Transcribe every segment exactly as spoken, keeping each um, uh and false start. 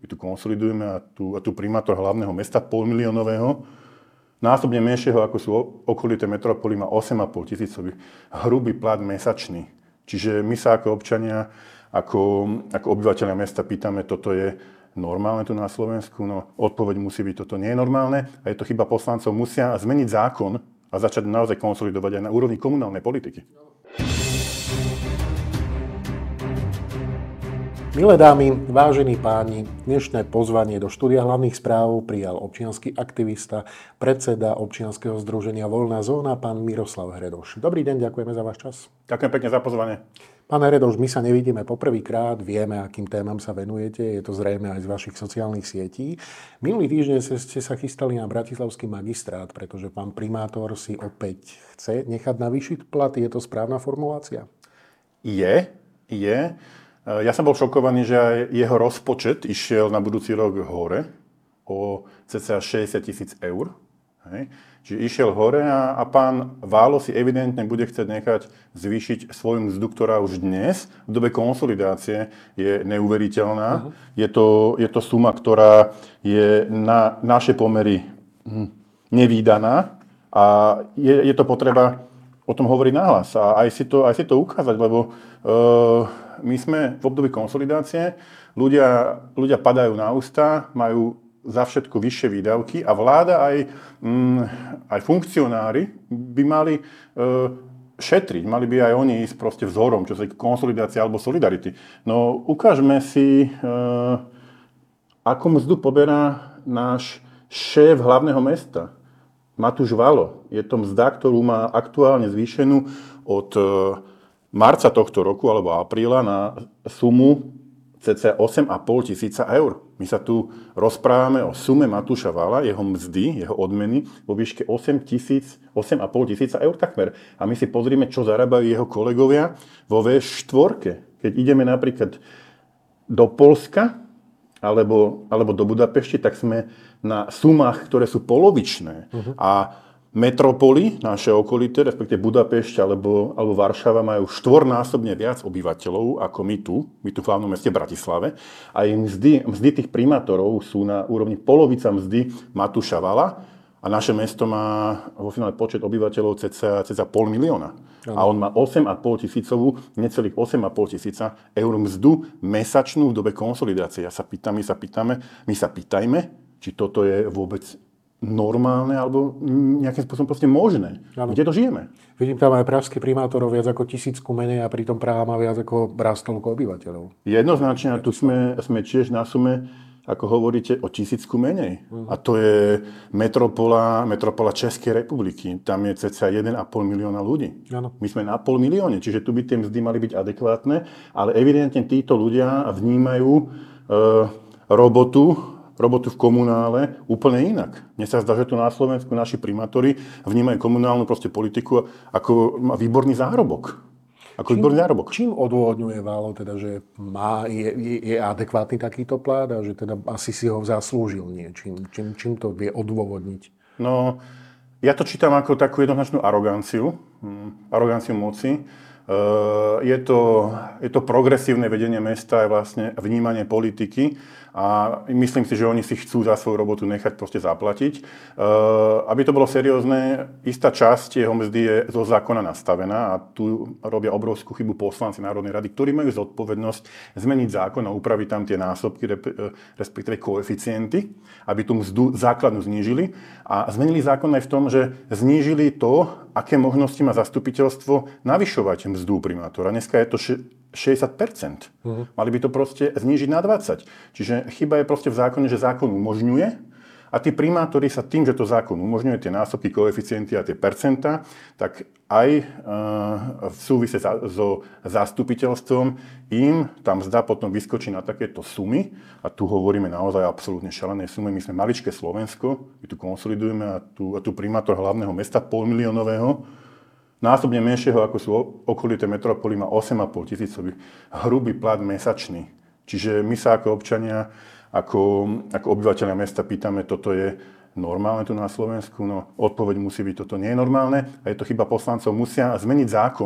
My tu konsolidujeme a tu, a tu primátor hlavného mesta polmiliónového, násobne menšieho, ako sú okolité metropoly, má osem a pol tisícový hrubý plat mesačný. Čiže my sa ako občania, ako, ako obyvateľia mesta pýtame, toto je normálne tu na Slovensku? No, odpoveď musí byť, toto nie je normálne a je to chyba poslancov. Musia zmeniť zákon a začať naozaj konsolidovať aj na úrovni komunálnej politiky. Milé dámy, vážení páni, dnešné pozvanie do štúdia hlavných správ prijal občiansky aktivista, predseda občianskeho združenia Voľná zóna, pán Miroslav Hredoš. Dobrý deň, ďakujeme za váš čas. Ďakujem pekne za pozvanie. Pán Hredoš, my sa nevidíme poprvýkrát, vieme, akým témam sa venujete, je to zrejme aj z vašich sociálnych sietí. Minulý týždeň ste sa chystali na bratislavský magistrát, pretože pán primátor si opäť chce nechať navýšiť plat. Je to správna formulácia? Je, je. Ja som bol šokovaný, že aj jeho rozpočet išiel na budúci rok hore o cca šesťdesiat tisíc eur. Hej. Čiže išiel hore a, a pán Válo si evidentne bude chcieť nechať zvýšiť svoju mzdu, ktorá už dnes v dobe konsolidácie je neuveriteľná. Uh-huh. Je to, je to suma, ktorá je na naše pomery hm, nevídaná a je, je to potreba o tom hovoriť nahlas a aj si to, aj si to ukázať, lebo uh, my sme v období konsolidácie, ľudia, ľudia padajú na ústa, majú za všetko vyššie výdavky a vláda aj, mm, aj funkcionári by mali e, šetriť, mali by aj oni ísť proste vzorom, čo sa týka konsolidácie alebo solidarity. No ukážme si, e, ako mzdu poberá náš šéf hlavného mesta, Matúš Valo. Je to mzda, ktorú má aktuálne zvýšenú od e, marca tohto roku alebo apríla na sumu cca osem a pol tisíca eur. My sa tu rozprávame o sume Matúša Vala, jeho mzdy, jeho odmeny vo výške osem a pol tisíca eur takmer. A my si pozrime, čo zarábajú jeho kolegovia vo vé štyri. Keď ideme napríklad do Poľska alebo, alebo do Budapešti, tak sme na sumách, ktoré sú polovičné. Uh-huh. A metropoly, naše okolité, respektíve Budapešť alebo, alebo Varšava majú štvornásobne viac obyvateľov ako my tu, my tu v hlavnom meste Bratislave. A im mzdy, mzdy tých primátorov sú na úrovni polovica mzdy Matúša Vala a naše mesto má vo finále počet obyvateľov cca, cca pol milióna. Ano. A on má osem a pol tisícovú, necelých osem a pol tisíca eur mzdu mesačnú v dobe konsolidácie. Ja sa pýtam, my sa pýtame, my sa pýtajme, či toto je vôbec normálne alebo nejakým spôsobom proste možné. Ano. Kde to žijeme? Vidím tam aj pražský primátorov viac ako tisícku menej a pritom Praha má viac ako raz toľko obyvateľov. Jednoznačne, a tu sme, sme tiež na sume, ako hovoríte, o tisícku menej. Uh-huh. A to je metropola, metropola Českej republiky. Tam je cca jeden a pol milióna ľudí. Ano. My sme na pol milióne, čiže tu by tie mzdy mali byť adekvátne, ale evidentne títo ľudia vnímajú e, robotu robotu v komunále úplne inak. Mne sa zdá, že tu na Slovensku naši primátori vnímajú komunálnu proste politiku ako výborný zárobok. Ako čím, výborný zárobok. Čím odôvodňuje Válo, teda, že má, je, je, je adekvátny takýto plát a že teda asi si ho zaslúžil niečím? Čím, čím to vie odôvodniť? No, ja to čítam ako takú jednoznačnú aroganciu. Hm, aroganciu moci. Uh, je, to, je to progresívne vedenie mesta a vlastne vnímanie politiky a myslím si, že oni si chcú za svoju robotu nechať proste zaplatiť. Uh, aby to bolo seriózne, istá časť jeho mzdy je zo zákona nastavená a tu robia obrovskú chybu poslanci Národnej rady, ktorí majú zodpovednosť zmeniť zákon a upraviť tam tie násobky, respektíve koeficienty, aby tú mzdu základnú znížili. A zmenili zákon aj v tom, že znížili to, aké možnosti má zastupiteľstvo navyšovať mzdu primátora. Dneska je to šesťdesiat percent. Uh-huh. Mali by to proste znížiť na dvadsať. Čiže chyba je proste v zákone, že zákon umožňuje a tí primátori sa tým, že to zákon umožňuje, tie násobky, koeficienty a tie percentá, tak aj uh, v súvise so zastupiteľstvom im tam mzda potom vyskočí na takéto sumy a tu hovoríme naozaj absolútne šalené sumy. My sme maličké Slovensko, my tu konsolidujeme a tu, a tu primátor hlavného mesta polmiliónového, násobne menšieho, ako sú okolité metropoly, má osem a pol tisícový hrubý plat mesačný. Čiže my sa ako občania, ako, ako obyvateľia mesta pýtame, toto je normálne tu na Slovensku? No, odpoveď musí byť, toto nie je normálne a je to chyba poslancov. Musia zmeniť zákon a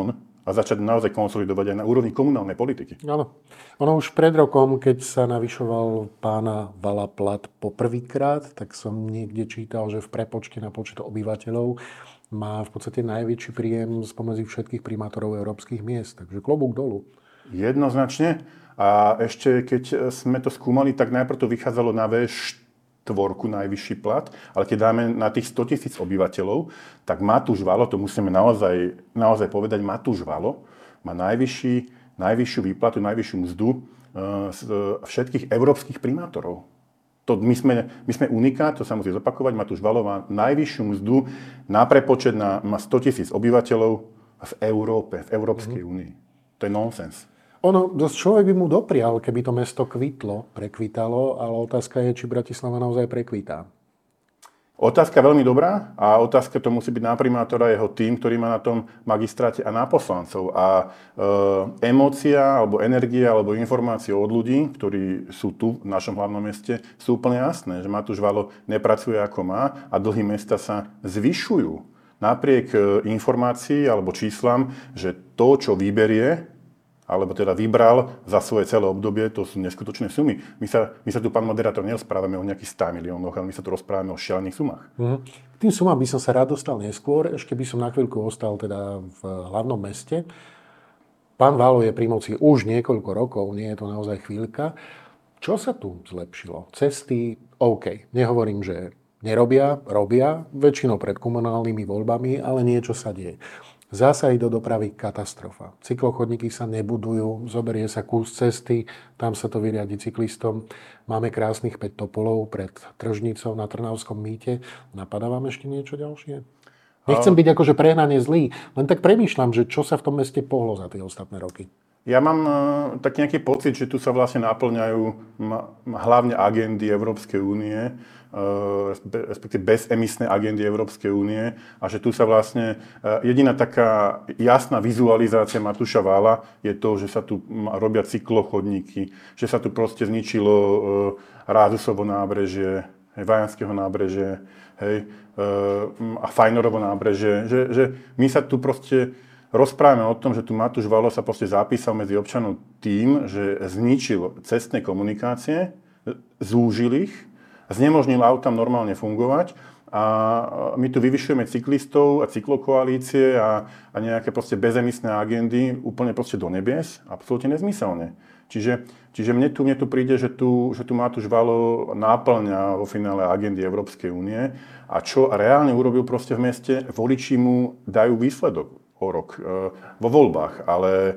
a začať naozaj konsolidovať aj na úrovni komunálnej politiky. Áno. Ono už pred rokom, keď sa navyšoval pána Vala plat poprvýkrát, tak som niekde čítal, že v prepočte na počet obyvateľov má v podstate najväčší príjem spomedzi všetkých primátorov európskych miest. Takže klobúk dolu. Jednoznačne. A ešte keď sme to skúmali, tak najprv to vychádzalo na vé štvorku najvyšší plat, ale keď dáme na tých sto tisíc obyvateľov, tak Matúš Valo, to musíme naozaj, naozaj povedať, Matúš Valo má najvyšší, najvyššiu výplatu, najvyššiu mzdu z všetkých európskych primátorov. To my, sme, my sme unikát, to sa musí zopakovať, Matúš Valo má najvyššiu mzdu na prepočet na má sto tisíc obyvateľov v Európe, v Európskej únii. Mm-hmm. To je nonsens. Ono, dosť človek by mu doprial, keby to mesto kvitlo, prekvitalo, ale otázka je, či Bratislava naozaj prekvitá. Otázka veľmi dobrá a otázka to musí byť na primátora jeho tým, ktorý má na tom magistráte a na poslancov. A e, emócia, alebo energia, alebo informácie od ľudí, ktorí sú tu v našom hlavnom meste, sú úplne jasné, že Matúš Valo nepracuje ako má a dlhy mesta sa zvyšujú. Napriek informácií alebo číslam, že to, čo vyberie, alebo teda vybral za svoje celé obdobie, to sú neskutočné sumy. My sa, my sa tu, pán moderátor, nerozprávame o nejakých sto miliónoch, ale my sa tu rozprávame o šialených sumách. Mm. K tým sumám by som sa rád dostal neskôr, ešte by som na chvíľku ostal teda v hlavnom meste. Pán Valo je pri moci už niekoľko rokov, nie je to naozaj chvíľka. Čo sa tu zlepšilo? Cesty, OK. Nehovorím, že nerobia, robia, väčšinou pred komunálnymi voľbami, ale niečo sa deje. Zásahy do dopravy, katastrofa. Cyklochodníky sa nebudujú, zoberie sa kus cesty, tam sa to vyriadi cyklistom. Máme krásnych päť topolov pred Tržnicou na Trnavskom mýte. Napadá vám ešte niečo ďalšie? Nechcem byť akože prehnane zlý, len tak premýšľam, že čo sa v tom meste pohlo za tie ostatné roky. Ja mám uh, taký nejaký pocit, že tu sa vlastne naplňajú ma, hlavne agendy Európskej únie, uh, respektíve bezemisné agendy Európskej únie a že tu sa vlastne uh, jediná taká jasná vizualizácia Matúša Vala je to, že sa tu robia cyklochodníky, že sa tu proste zničilo uh, Rázusovo nábrežie, hej, Vajanského nábrežie, hej, uh, a Fajnorovo nábrežie, že, že my sa tu proste rozprávame o tom, že tu Matúš Valo sa proste zapísal medzi občanov tým, že zničil cestné komunikácie, zúžil ich, znemožnil autám normálne fungovať a my tu vyvyšujeme cyklistov a cyklokoalície a, a nejaké proste bezemisné agendy úplne proste do nebies, absolútne nezmyselne. Čiže, čiže mne, tu, mne tu príde, že tu, že tu Matúš Valo náplňa vo finále agendy Európskej únie a čo reálne urobil proste v meste, voliči mu dajú výsledok o rok vo voľbách, ale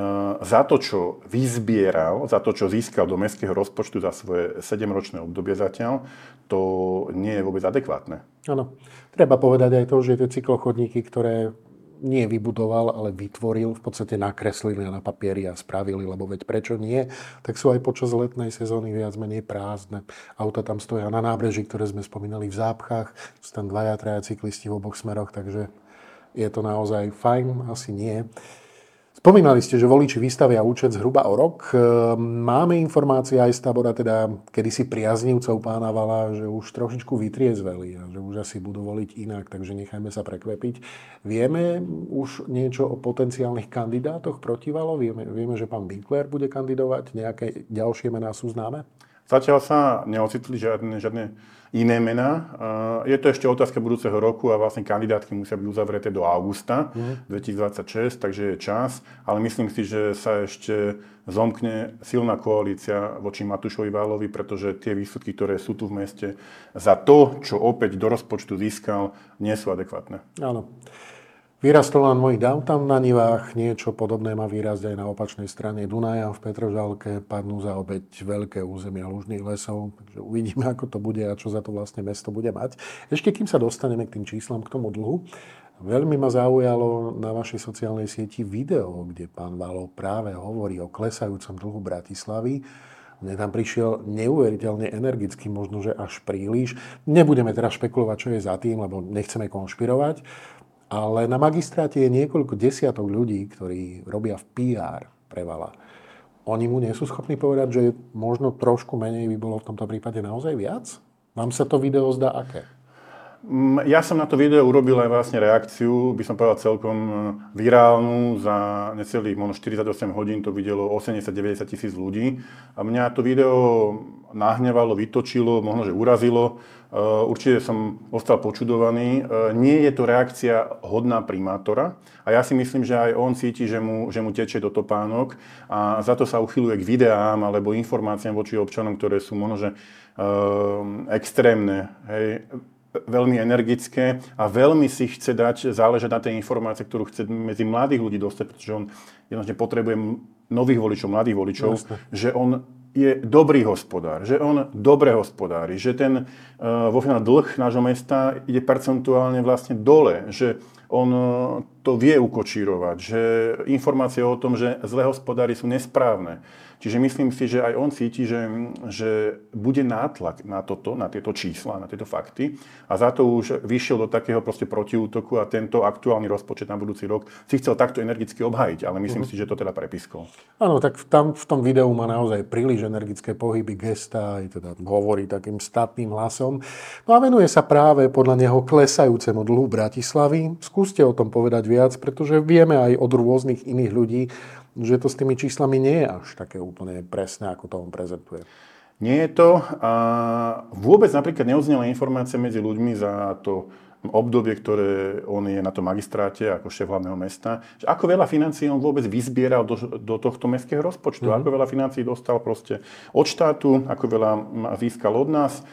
za to, čo vyzbieral, za to, čo získal do mestského rozpočtu za svoje sedemročné obdobie zatiaľ, to nie je vôbec adekvátne. Áno. Treba povedať aj to, že tie cyklochodníky, ktoré nie vybudoval, ale vytvoril, v podstate nakreslili na papieri a spravili, lebo veď prečo nie, tak sú aj počas letnej sezóny viac menej prázdne. Auta tam stoja na nábreží, ktoré sme spomínali v Zápchách, sú tam dvaja, traja cyklisti v oboch smeroch, takže je to naozaj fajn? Asi nie. Spomínali ste, že voliči vystavia účet zhruba o rok. Máme informácie aj z tábora, teda kedysi priaznivcov pána Vala, že už trošičku vytriezveli a že už asi budú voliť inak, takže nechajme sa prekvepiť. Vieme už niečo o potenciálnych kandidátoch proti Valo? Vieme, vieme, že pán Winkler bude kandidovať? Nejaké ďalšie mená sú známe? Zatiaľ sa neocitli žiadne, žiadne iné mená. Je to ešte otázka budúceho roku a vlastne kandidátky musia byť uzavreté do augusta mm. dvetisícdvadsaťšesť, takže je čas. Ale myslím si, že sa ešte zomkne silná koalícia voči Matúšovi Valovi, pretože tie výsledky, ktoré sú tu v meste, za to, čo opäť do rozpočtu získal, nie sú adekvátne. Áno. Vyrastol na mojich downtown na Nivách, niečo podobné má výrazť aj na opačnej strane Dunaja v Petržalke, padnú za opäť veľké územia lužných lesov, takže uvidíme, ako to bude a čo za to vlastne mesto bude mať. Ešte kým sa dostaneme k tým číslam, k tomu dlhu, veľmi ma zaujalo na vašej sociálnej sieti video, kde pán Valo práve hovorí o klesajúcom dlhu Bratislavy. Mne tam prišiel neuveriteľne energicky, možno, že až príliš. Nebudeme teraz špekulovať, čo je za tým, lebo nechceme konšpirovať. Ale na magistráte je niekoľko desiatok ľudí, ktorí robia v pé er pre Vala. Oni mu nie sú schopní povedať, že možno trošku menej by bolo v tomto prípade naozaj viac? Vám sa to video zdá aké? Ja som na to video urobil aj vlastne reakciu, by som povedal celkom virálnu, za necelých možno štyridsaťosem hodín to videlo osemdesiat deväťdesiat tisíc ľudí a mňa to video nahnevalo, vytočilo, možno že urazilo. Určite som ostal počudovaný. Nie je to reakcia hodná primátora a ja si myslím, že aj on cíti, že mu, že mu tečie do topánok a za to sa uchyľuje k videám alebo informáciám voči občanom, ktoré sú možno že extrémne, hej, veľmi energické a veľmi si chce dať záležať na tej informácie, ktorú chce medzi mladých ľudí dostať, pretože on jednoznačne potrebuje nových voličov, mladých voličov, Jasne. Že on je dobrý hospodár, že on dobre hospodári, že ten uh, vo finále dlh nášho mesta ide percentuálne vlastne dole, že on to vie ukočírovať, že informácie o tom, že zlé hospodári sú nesprávne. Čiže myslím si, že aj on cíti, že, že bude nátlak na toto, na tieto čísla, na tieto fakty a za to už vyšiel do takého proste protiútoku a tento aktuálny rozpočet na budúci rok si chcel takto energicky obhájiť, ale myslím uh-huh. si, že to teda prepiskol. Áno, tak tam v tom videu má naozaj príliš energické pohyby, gestá, aj teda hovorí takým statným hlasom. No a venuje sa práve podľa neho klesajúcemu dlhu Bratislavy. Skúste o tom povedať viac, pretože vieme aj od rôznych iných ľudí, že to s tými číslami nie je až také úplne presné, ako to on prezentuje. Nie je to. A vôbec napríklad neodznela informácia medzi ľuďmi za to obdobie, ktoré on je na tom magistráte ako šéf hlavného mesta, že ako veľa financií on vôbec vyzbieral do, do tohto mestského rozpočtu, mm-hmm. ako veľa financií dostal proste od štátu, ako veľa získal od nás. E,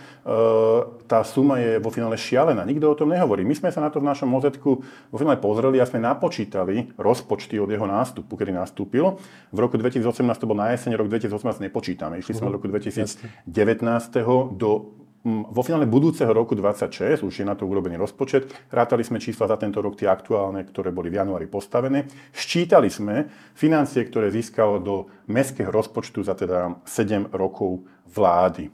tá suma je vo finále šialená, nikto o tom nehovorí. My sme sa na to v našom mozetku vo finále pozreli a sme napočítali rozpočty od jeho nástupu, kedy nastúpil. V roku dvetisícosemnásť to bol na jeseň, rok dvetisícosemnásť nepočítame. Išli mm-hmm. sme v roku dvetisícdevätnásť do vo finále budúceho roku dvadsaťšesť, už je na to urobený rozpočet, rátali sme čísla za tento rok, tie aktuálne, ktoré boli v januári postavené. Ščítali sme financie, ktoré získalo do mestského rozpočtu za teda sedem rokov vlády.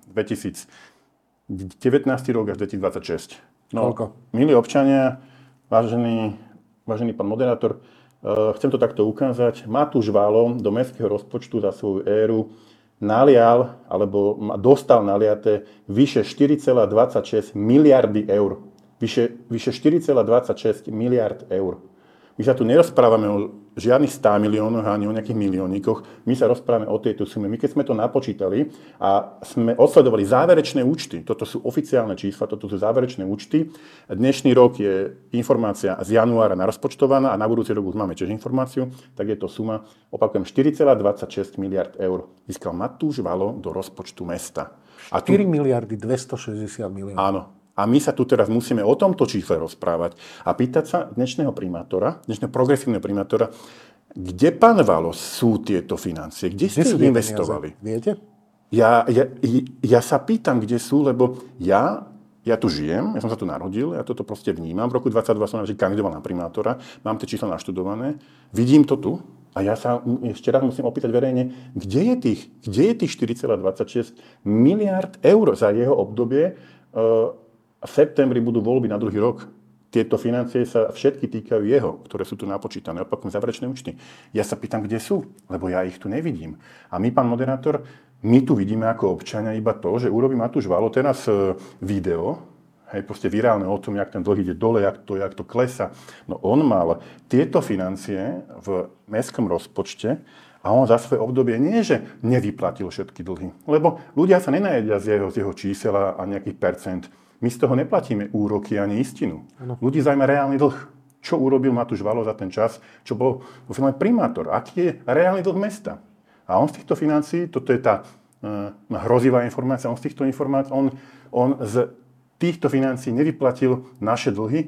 dvetisícdevätnásť rok až dvetisícdvadsaťšesť. No, Koľko? Milí občania, vážený, vážený pán moderátor, chcem to takto ukázať. Matúš Valo do mestského rozpočtu za svoju éru nalial, alebo dostal naliaté vyše štyri celé dvadsaťšesť miliardy eur. Vyše, vyše štyri celé dvadsaťšesť miliard eur. My sa tu nerozprávame o žiadnych sto miliónoch ani o nejakých miliónikoch. My sa rozprávame o tejto sume. My keď sme to napočítali a sme odsledovali záverečné účty, toto sú oficiálne čísla, toto sú záverečné účty. Dnešný rok je informácia z januára narozpočtovaná a na budúci rok už máme tiež informáciu, tak je to suma, opakujem, štyri celé dvadsaťšesť miliard eur. Získal Matúš Valo do rozpočtu mesta. A tu... štyri miliardy dvestošesťdesiat miliónov. Áno. A my sa tu teraz musíme o tomto čísle rozprávať a pýtať sa dnešného primátora, dnešného progresívneho primátora, kde, pán Valo, sú tieto financie? Kde, kde ste ich investovali? Viete? Ja, ja, ja sa pýtam, kde sú, lebo ja, ja tu žijem, ja som sa tu narodil, ja toto proste vnímam. V roku dvadsaťdva som kandidoval na primátora, mám tie čísla naštudované, vidím to tu a ja sa ešte raz musím opýtať verejne, kde je tých, kde je tých štyri celé dvadsaťšesť miliárd eur za jeho obdobie. Uh, V septembri budú voľby na druhý rok. Tieto financie sa všetky týkajú jeho, ktoré sú tu napočítané. Opakujem, záverečné účty. Ja sa pýtam, kde sú, lebo ja ich tu nevidím. A my, pán moderátor, my tu vidíme ako občania iba to, že urobí Matúš Valo teraz video, hej, proste virálne o tom, jak ten dlh ide dole, jak to, jak to klesa. No on mal tieto financie v mestskom rozpočte a on za svoje obdobie nie, že nevyplatil všetky dlhy. Lebo ľudia sa nenajedia z jeho, z jeho čísel a nejakých percent. My z toho neplatíme úroky ani istinu. Ano. Ľudí zaujíma reálny dlh. Čo urobil Matúš Valo za ten čas, čo bol vo finále primátor? Aký je reálny dlh mesta? A on z týchto financií, toto je tá uh, hrozivá informácia, on z týchto informácií, on, on z týchto financií nevyplatil naše dlhy,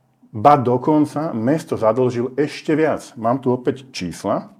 ba dokonca mesto zadlžil ešte viac. Mám tu opäť čísla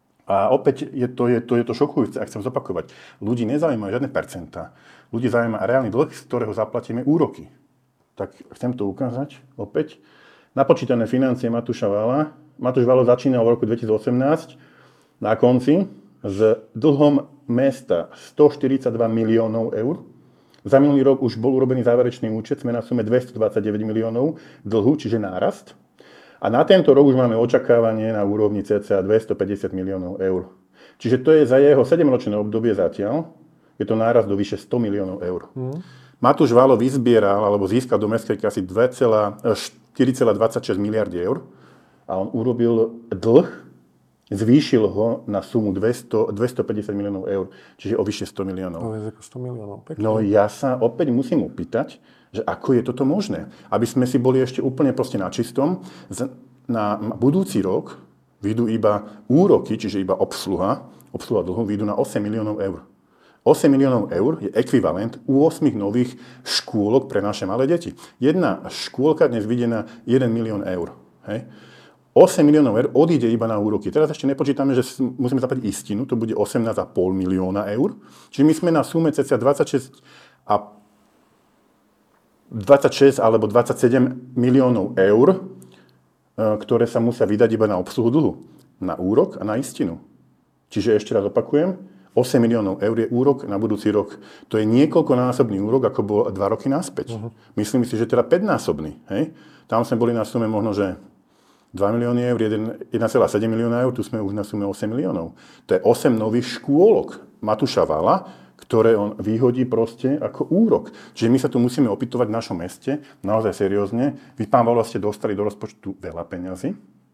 a opäť je to, je to, je to šokujúce, ak chcem zopakovať. Ľudí nezaujímajú žiadne percentá. Ľudí zaujíma reálny dlh, z ktorého zaplatíme úroky. Tak chcem to ukázať opäť. Napočítané financie Matúša Vala. Matúš Valo začínal v roku dvetisícosemnásť na konci s dlhom mesta stoštyridsaťdva miliónov eur. Za minulý rok už bol urobený záverečný účet, sme na sume dvestodvadsaťdeväť miliónov dlhu, čiže nárast. A na tento rok už máme očakávanie na úrovni cca dvestopäťdesiat miliónov eur. Čiže to je za jeho sedemročné obdobie zatiaľ je to nárast do vyše sto miliónov eur. Mm. Matúš Valo vyzbieral alebo získal do mestskej kasy štyri celé dvadsaťšesť miliardy eur a on urobil dlh, zvýšil ho na sumu dvesto, dvestopäťdesiat miliónov eur, čiže o vyše sto miliónov. No, ako sto miliónov. Pekne. No ja sa opäť musím opýtať, že ako je toto možné? Aby sme si boli ešte úplne proste na čistom, na budúci rok vyjdú iba úroky, čiže iba obsluha, obsluha dlhu vyjdú na osem miliónov eur. osem miliónov eur je ekvivalent osem nových škôlok pre naše malé deti. Jedna škôlka dnes vyjde na jeden milión eur. Hej. osem miliónov eur odíde iba na úroky. Teraz ešte nepočítame, že musíme zaplatiť istinu, to bude osemnásť celá päť milióna eur. Čiže my sme na sume cca dvadsaťšesť a dvadsaťšesť alebo dvadsaťsedem miliónov eur, ktoré sa musia vydať iba na obsluhu dlhu. Na úrok a na istinu. Čiže ešte raz opakujem, osem miliónov eur je úrok na budúci rok. To je niekoľkonásobný úrok, ako bol dva roky naspäť. Uh-huh. Myslím si, že teda päťnásobný. Hej? Tam sme boli na sume možno, že dva milióny eur, jeden celá sedem milióna eur, tu sme už na sume osem miliónov. To je osem nových škôlok Matúša Vala, ktoré on vyhodí proste ako úrok. Čiže my sa tu musíme opýtovať v našom meste, naozaj seriózne. Vy, pán Vala, ste dostali do rozpočtu veľa peňazí.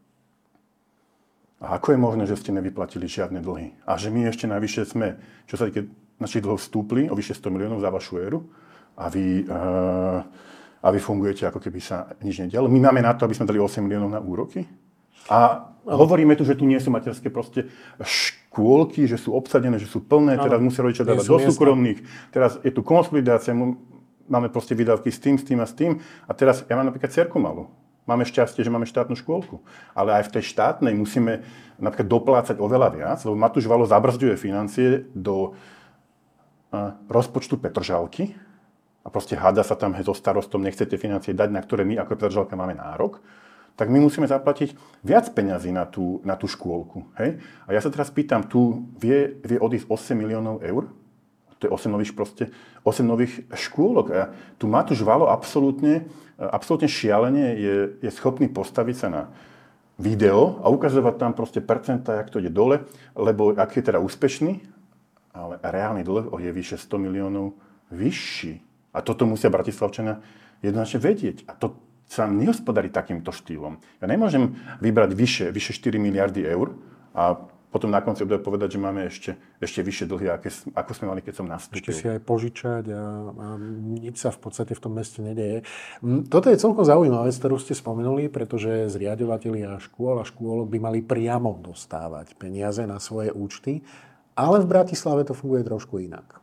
A ako je možné, že ste nevyplatili žiadne dlhy? A že my ešte navyše sme, čo sa týka našich dlhov, vstúpli o vyše sto miliónov za vašu éru a vy, uh, a vy fungujete, ako keby sa nič nedialo. My máme na to, aby sme dali osem miliónov na úroky. A hovoríme tu, že tu nie sú materské proste škôlky, že sú obsadené, že sú plné, teraz musia rodičia dávať do súkromných. Teraz je tu konsolidácia, máme proste výdavky s tým, s tým a s tým. A teraz ja mám napríklad dcerku malú. Máme šťastie, že máme štátnu škôlku. Ale aj v tej štátnej musíme napríklad doplácať oveľa viac, lebo Matúš Valo zabrzďuje financie do rozpočtu Petržalky a proste háda sa tam so starostom, nechcete financie dať, na ktoré my ako Petržalka máme nárok, tak my musíme zaplatiť viac peňazí na tú, na tú škôlku. Hej? A ja sa teraz pýtam, tu vie, vie odísť osem miliónov eur? To je osem nových, proste, osem nových škôlok. A tu Matúš Valo absolútne, absolútne šialene je, je schopný postaviť sa na video a ukazovať tam proste percentá, jak to ide dole, lebo ak je teda úspešný, ale reálny dlh je vyše sto miliónov vyšší. A toto musia Bratislavčania jednoznačne vedieť. A to sa nehospodarí takýmto štýlom. Ja nemôžem vybrať vyše, vyše štyri miliardy eur a potom na konci bude povedať, že máme ešte, ešte vyššie dlhy, aké, ako sme mali, keď som nastúpil. Ešte si aj požičať a, a nič sa v podstate v tom meste nedeje. Toto je celkom zaujímavá vec, ktorú ste spomenuli, pretože zriaďovatelia škôl a škôlok by mali priamo dostávať peniaze na svoje účty, ale v Bratislave to funguje trošku inak.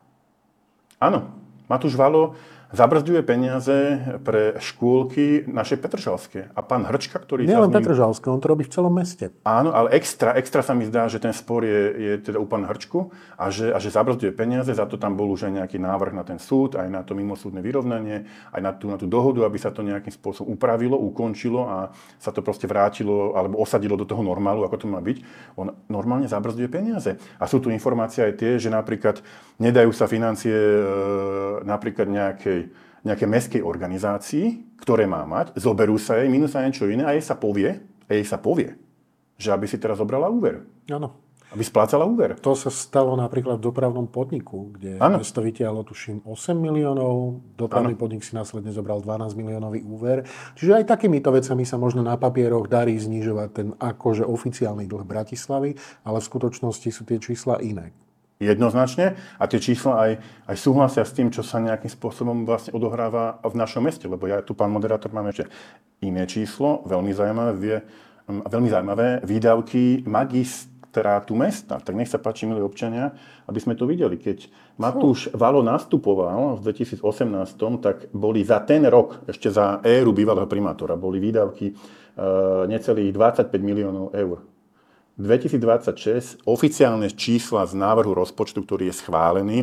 Áno, Matúš Valo zabrzďuje peniaze pre škôlky naše petržalské. A pán Hrčka, ktorý... Nie len ním... petržalské, on to robí v celom meste. Áno, ale extra, extra sa mi zdá, že ten spor je, je teda u pána Hrčku a že, a že zabrzďuje peniaze, za to tam bol už aj nejaký návrh na ten súd, aj na to mimosúdne vyrovnanie, aj na tú, na tú dohodu, aby sa to nejakým spôsobom upravilo, ukončilo a sa to proste vrátilo alebo osadilo do toho normálu, ako to má byť. On normálne zabrzďuje peniaze. A sú tu informácie aj tie, že napríklad nedajú sa financie e, napríklad nejakej nejaké mestskej organizácii, ktoré má mať, zoberú sa jej, minú sa niečo iné a jej sa povie, a jej sa povie, že aby si teraz zobrala úver. Áno. Aby splácala úver. To sa stalo napríklad v dopravnom podniku, kde ano. mesto vytiahlo, tuším, osem miliónov, dopravný ano. podnik si následne zobral dvanásť miliónový úver. Čiže aj takýmito vecami sa možno na papieroch darí znižovať ten akože oficiálny dlh Bratislavy, ale v skutočnosti sú tie čísla iné. Jednoznačne a tie čísla aj, aj súhlasia s tým, čo sa nejakým spôsobom vlastne odohráva v našom meste, lebo ja tu, pán moderátor, mám ešte iné číslo, veľmi zaujímavé, vie, veľmi zaujímavé výdavky magistrátu mesta. Tak nech sa páči, milí občania, aby sme to videli. Keď Matúš Valo nastupoval v dvetisícosemnásť, tak boli za ten rok, ešte za éru bývalého primátora, boli výdavky uh, necelých dvadsaťpäť miliónov eur. dvetisícdvadsaťšesť oficiálne čísla z návrhu rozpočtu, ktorý je schválený,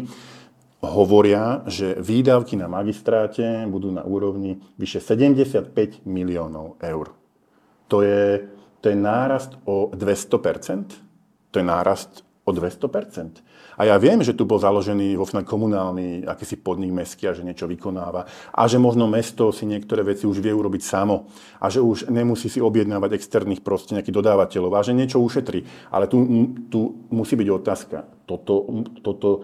hovoria, že výdavky na magistráte budú na úrovni vyše sedemdesiatpäť miliónov eur. To je, to je nárast o dvesto percent. To je nárast o dvesto percent. A ja viem, že tu bol založený vo finále komunálny akýsi podnik mestský a že niečo vykonáva. A že možno mesto si niektoré veci už vie urobiť samo. A že už nemusí si objednávať externých proste nejakých dodávateľov. A že niečo ušetrí. Ale tu, tu musí byť otázka. Toto, toto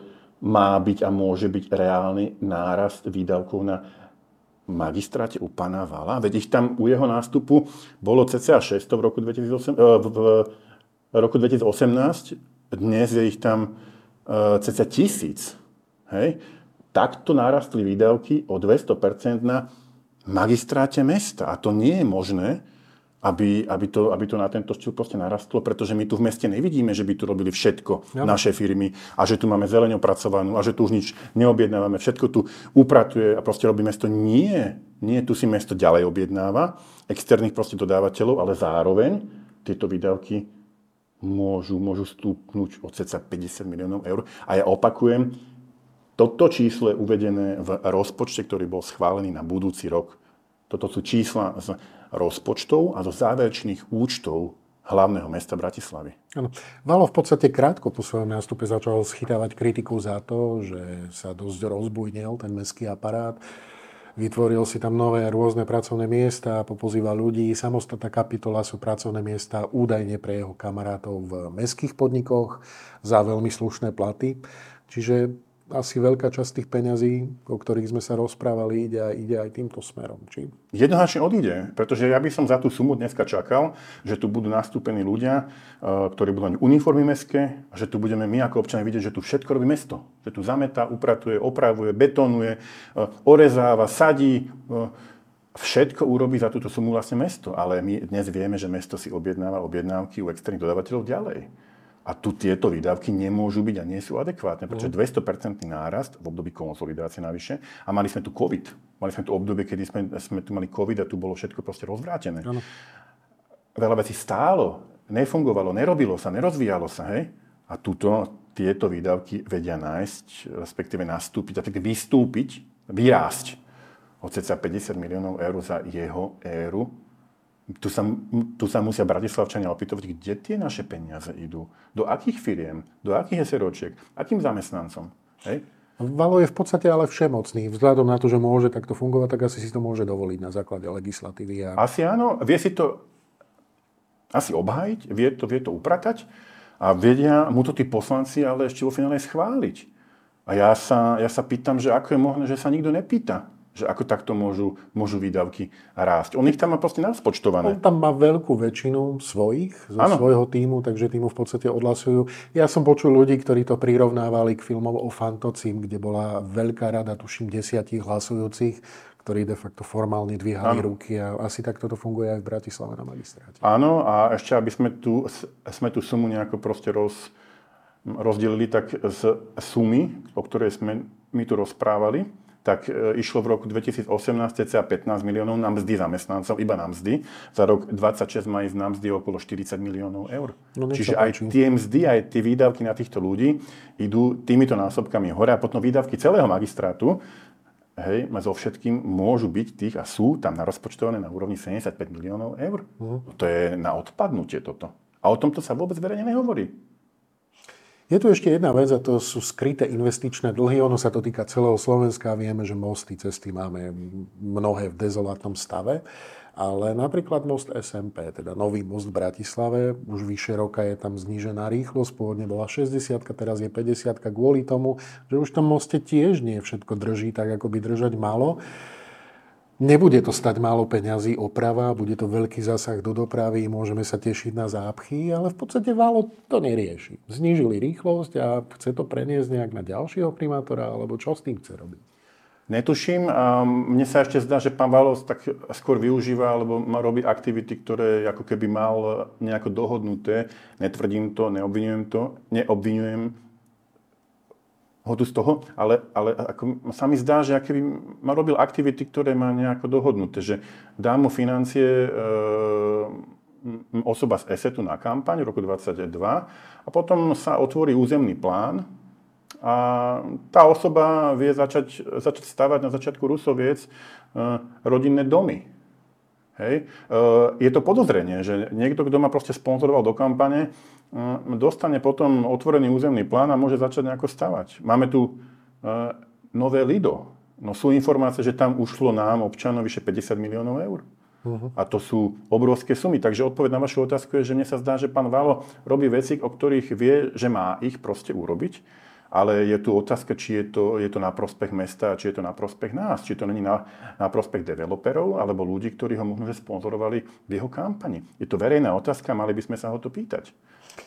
má byť a môže byť reálny nárast výdavkov na magistráte u pána Vala. Veď ich tam u jeho nástupu bolo cca šesťsto v roku, dvetisícosem, v roku dvetisícosemnásť, dnes je ich tam cca tisíc. Hej? Takto narastli výdavky o dvesto percent na magistráte mesta. A to nie je možné, aby, aby, to, aby to na tento štýl proste narastlo, pretože my tu v meste nevidíme, že by tu robili všetko ja. naše firmy a že tu máme zeleň opracovanú a že tu už nič neobjednávame, všetko tu upratuje a proste robí mesto. Nie, nie, tu si mesto ďalej objednáva externých proste dodávateľov, ale zároveň tieto výdavky môžu, môžu stúpnuť od cca päťdesiat miliónov eur. A ja opakujem, toto číslo je uvedené v rozpočte, ktorý bol schválený na budúci rok. Toto sú čísla z rozpočtov a zo záverečných účtov hlavného mesta Bratislavy. Áno. Valo v podstate krátko po svojom nástupe začal schytávať kritiku za to, že sa dosť rozbujnil ten mestský aparát. Vytvoril si tam nové rôzne pracovné miesta, popozýval ľudí. Samostatná kapitola sú pracovné miesta údajne pre jeho kamarátov v mestských podnikoch za veľmi slušné platy. Čiže asi veľká časť tých peňazí, o ktorých sme sa rozprávali, ide aj, ide aj týmto smerom. Či? Jednoznačne odíde, pretože ja by som za tú sumu dneska čakal, že tu budú nastúpení ľudia, ktorí budú mať uniformy mestské a že tu budeme my ako občania vidieť, že tu všetko robí mesto. Že tu zametá, upratuje, opravuje, betonuje, orezáva, sadí. Všetko urobí za túto sumu vlastne mesto. Ale my dnes vieme, že mesto si objednáva objednávky u externých dodávateľov ďalej. A tu tieto výdavky nemôžu byť a nie sú adekvátne, pretože dvesto percent nárast v období konsolidácie navyše. A mali sme tu COVID. Mali sme tu obdobie, kedy sme, sme tu mali COVID a tu bolo všetko proste rozvrátené. Ano. Veľa vecí stálo, nefungovalo, nerobilo sa, nerozvíjalo sa, hej? A tuto tieto výdavky vedia nájsť, respektíve nastúpiť, a tak vystúpiť, vyrásť od cca päťdesiat miliónov eur za jeho éru. Tu sa, tu sa musia Bratislavčania opýtovať, kde tie naše peniaze idú, do akých firiem, do akých eseročiek, akým zamestnancom. Hej? Valo je v podstate ale všemocný. Vzhľadom na to, že môže takto fungovať, tak asi si to môže dovoliť na základe legislatívy. A... Asi áno, vie si to asi obhájiť, vie to, vie to upratať a vedia mu to tí poslanci ale ešte vo finále schváliť. A ja sa, ja sa pýtam, že ako je možné, že sa nikto nepýta. Že ako takto môžu, môžu výdavky rásť. On ich tam má proste naspočtované. On tam má veľkú väčšinu svojich, zo ano. svojho tímu, takže tímu v podstate odhlasujú. Ja som počul ľudí, ktorí to prirovnávali k filmom o Fantocím, kde bola veľká rada, tuším, desiatich hlasujúcich, ktorí de facto formálne dvíhali ano. ruky a asi takto to funguje aj v Bratislave na magistráte. Áno, a ešte aby sme tú, sme tú sumu nejako proste roz, rozdelili, tak z sumy, o ktorej sme my tu rozprávali, tak e, išlo v roku dvetisícosemnásť cca pätnásť miliónov na mzdy zamestnancov, iba na mzdy. Za rok dvadsaťšesť má ísť na mzdy okolo štyridsať miliónov eur. No, Čiže aj tie mzdy, aj tie výdavky na týchto ľudí idú týmito násobkami hore a potom výdavky celého magistrátu, hej, so všetkým môžu byť tých a sú tam narozpočtované na úrovni sedemdesiatpäť miliónov eur. Uh-huh. To je na odpadnutie toto. A o tomto sa vôbec verejne nehovorí. Je tu ešte jedna vec a to sú skryté investičné dlhy. Ono sa to týka celého Slovenska. Vieme, že mosty, cesty máme mnohé v dezolátnom stave. Ale napríklad most es em pé, teda nový most v Bratislave, už vyše roka je tam znížená rýchlosť. Pôvodne bola šesťdesiatka, teraz je päťdesiatka kvôli tomu, že už v tom moste tiež nie všetko drží tak, ako by držať malo. Nebude to stať málo peňazí oprava, bude to veľký zásah do dopravy, môžeme sa tešiť na zápchy, ale v podstate Valo to nerieši. Znížili rýchlosť a chce to preniesť nejak na ďalšieho primátora, alebo čo s tým chce robiť? Netuším. Mne sa ešte zdá, že pán Valo tak skôr využíva, alebo robí aktivity, ktoré ako keby mal nejako dohodnuté. Netvrdím to, neobvinujem to, neobvinujem ho tu z toho, ale, ale ako sa mi zdá, že aký ma robil aktivity, ktoré má nejako dohodnuté, že dá mu financie e, osoba z ESETu na kampaň v roku dvadsaťdva a potom sa otvorí územný plán a tá osoba vie začať, začať stavať na začiatku Rusoviec e, rodinné domy. Hej. E, je to podozrenie, že niekto, kto ma proste sponzoroval do kampane, dostane potom otvorený územný plán a môže začať nejako stavať. Máme tu uh, nové Lido. No sú informácie, že tam ušlo nám, občanov, vyše päťdesiat miliónov eur. Uh-huh. A to sú obrovské sumy. Takže odpoveď na vašu otázku je, že mne sa zdá, že pán Valo robí veci, o ktorých vie, že má ich proste urobiť. ale je tu otázka, či je to, je to na prospech mesta, či je to na prospech nás, či to není na, na prospech developerov alebo ľudí, ktorí ho možno že sponzorovali v jeho kampani. Je to verejná otázka, mali by sme sa ho to pýtať.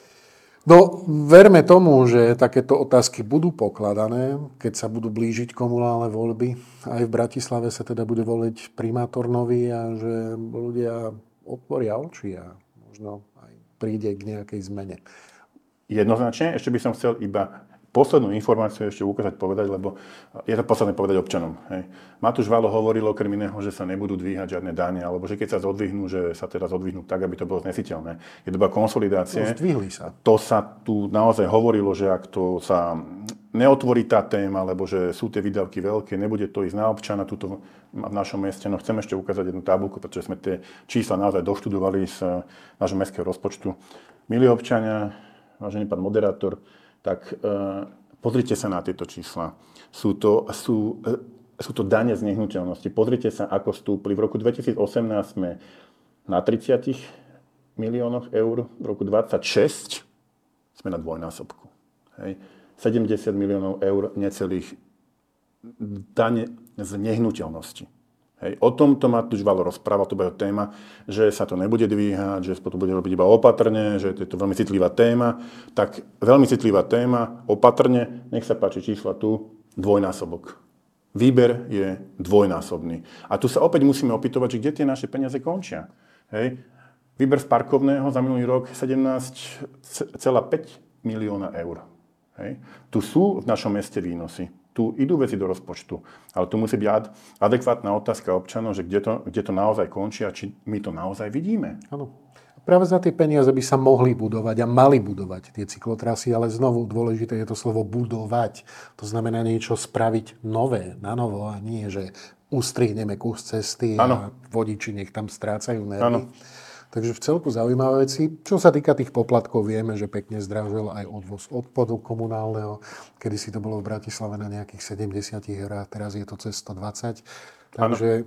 No, verme tomu, že takéto otázky budú pokladané, keď sa budú blížiť komunálne voľby. Aj v Bratislave sa teda bude voliť primátor nový a že ľudia otvoria oči a možno aj príde k nejakej zmene. Jednoznačne, ešte by som chcel iba poslednú informáciu ešte ukázať, povedať, lebo je to posledné povedať občanom. Hej. Matúš Valo hovoril okrem iného, že sa nebudú dvíhať žiadne dane, alebo že keď sa zodvihnú, že sa teda zodvihnú tak, aby to bolo znesiteľné. Je doba konsolidácie. No, zdvihli sa. To sa tu naozaj hovorilo, že ak to sa neotvorí tá téma, alebo že sú tie výdavky veľké, nebude to ísť na občana tuto v našom meste. No chcem ešte ukázať jednu tabuľku, pretože sme tie čísla naozaj doštudovali z nášho mestského rozpočtu. Milí občania, vážený pán moderátor, tak e, pozrite sa na tieto čísla. Sú to, sú, e, sú to dane z nehnuteľnosti. Pozrite sa, ako stúpli. V roku dvetisícosemnásť sme na tridsať miliónoch eur, v roku dvadsaťšesť sme na dvojnásobku. Hej. sedemdesiat miliónov eur necelých dane z nehnuteľnosti. Hej. O tomto Matúš Valo rozpráva, to bude téma, že sa to nebude dvíhať, že to bude robiť iba opatrne, že je to veľmi citlivá téma. Tak veľmi citlivá téma, opatrne, nech sa páči čísla tu, dvojnásobok. Výber je dvojnásobný. A tu sa opäť musíme opýtovať, že kde tie naše peniaze končia. Hej. Výber z parkovného za minulý rok sedemnásť celá päť milióna eur. Hej. Tu sú v našom meste výnosy. Tu idú veci do rozpočtu, ale tu musí byť adekvátna otázka občanov, že kde to, kde to naozaj končí a či my to naozaj vidíme. Áno. Práve za tie peniaze by sa mohli budovať a mali budovať tie cyklotrasy, ale znovu dôležité je to slovo budovať. To znamená niečo spraviť nové, na novo a nie, že ustrihneme kus cesty ano. A vodiči nech tam strácajú nervy. Áno. Takže v celku zaujímavé veci. Čo sa týka tých poplatkov, vieme, že pekne zdražil aj odvoz odpadu komunálneho. Kedy si to bolo v Bratislave na nejakých sedemdesiat eur a teraz je to cez stodvadsať. Takže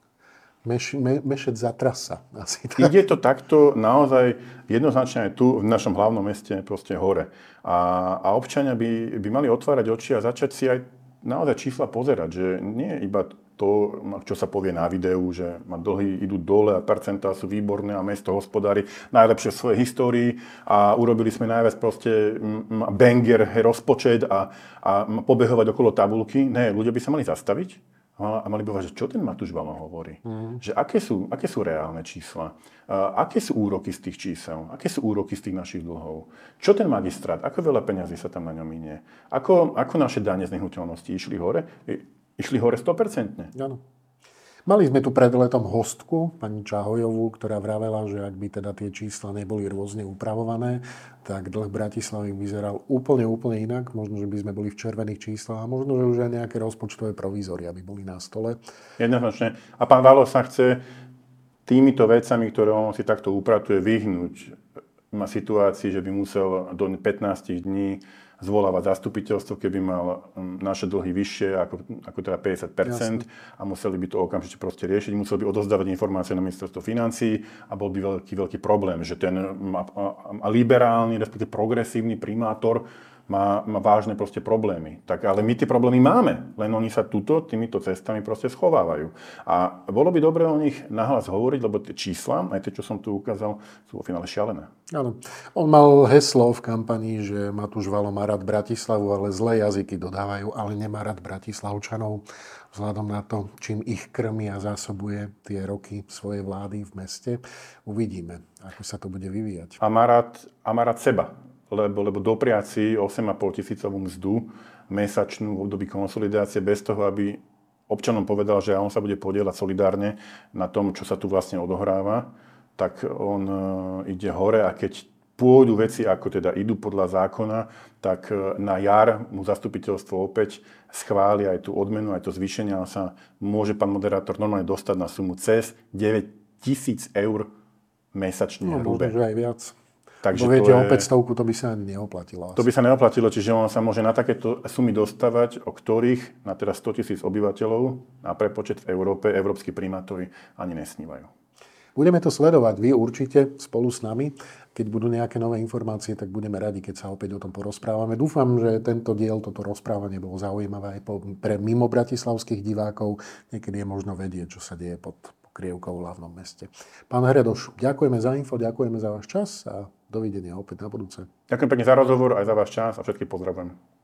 meš, me, mešec zatrasa. Asi tak. Ide to takto naozaj jednoznačne aj tu v našom hlavnom meste proste hore. A, a občania by, by mali otvárať oči a začať si aj naozaj čísla pozerať, že nie iba to, čo sa povie na videu, že dlhy idú dole a percentá sú výborné a mesto hospodári najlepšie v svojej histórii a urobili sme najviac proste banger rozpočet a, a pobehovať okolo tabulky. Ne, ľudia by sa mali zastaviť a mali by uvažiť, čo ten Matúš Valo hovorí. Mm. Že aké sú, aké sú reálne čísla, a aké sú úroky z tých čísel, aké sú úroky z tých našich dlhov, čo ten magistrát, ako veľa peňazí sa tam na ňom minie, ako, ako naše dane z nehnuteľnosti išli hore. Išli hore sto percent. Áno. Mali sme tu pred letom hostku, pani Čahojovú, ktorá vravela, že ak by teda tie čísla neboli rôzne upravované, tak dlh Bratislavy vyzeral úplne, úplne inak. Možno, že by sme boli v červených číslach a možno, že už aj nejaké rozpočtové provízoria by boli na stole. Jednoznačne. A pán Valo sa chce týmito vecami, ktoré on si takto upratuje, vyhnúť. Má situácii, že by musel do pätnásť dní zvolávať zastupiteľstvo, keby mal naše dlhy vyššie ako, ako teda päťdesiat percent. Jasne. A museli by to okamžite proste riešiť. Museli by odozdávať informácie na ministerstvo financií a bol by veľký, veľký problém, že ten a, a liberálny, respektíve progresívny primátor má, má vážne proste problémy. Tak, ale my tie problémy máme, len oni sa tuto týmito cestami proste schovávajú. A bolo by dobre o nich nahlas hovoriť, lebo tie čísla, aj tie, čo som tu ukázal, sú vo finále šialené. Áno. On mal heslo v kampanii, že Matúš Valo má rád Bratislavu, ale zlé jazyky dodávajú, ale nemá rád Bratislavčanov, vzhľadom na to, čím ich krmi a zásobuje tie roky svojej vlády v meste. Uvidíme, ako sa to bude vyvíjať. A má rád, a má rád seba. Lebo, lebo dopriať si osem a pol tisícovú mzdu mesačnú v období konsolidácie bez toho, aby občanom povedal, že on sa bude podieľať solidárne na tom, čo sa tu vlastne odohráva, tak on uh, ide hore a keď pôjdu veci, ako teda idú podľa zákona, tak uh, na jar mu zastupiteľstvo opäť schváli aj tú odmenu, aj to zvýšenie a sa môže pán moderátor normálne dostať na sumu cez deväť tisíc eur mesačne. No, možno, že aj viac. Takže Bo viete, je, o päťstovku to by sa ani neoplatilo. To by sa neoplatilo, čiže on sa môže na takéto sumy dostávať, o ktorých na teraz sto tisíc obyvateľov a prepočet v Európe európski primátori ani nesnívajú. Budeme to sledovať, vy určite spolu s nami. Keď budú nejaké nové informácie, tak budeme radi, keď sa opäť o tom porozprávame. Dúfam, že tento diel, toto rozprávanie bolo zaujímavé aj pre mimo bratislavských divákov. Niekedy je možno vedieť, čo sa deje pod pokrievkou v hlavnom meste. Pán Hredoš, ďakujeme za info, ďakujeme za váš čas a dovidenia opäť na budúce. Ďakujem pekne za rozhovor, aj za váš čas a všetkých pozdravujem.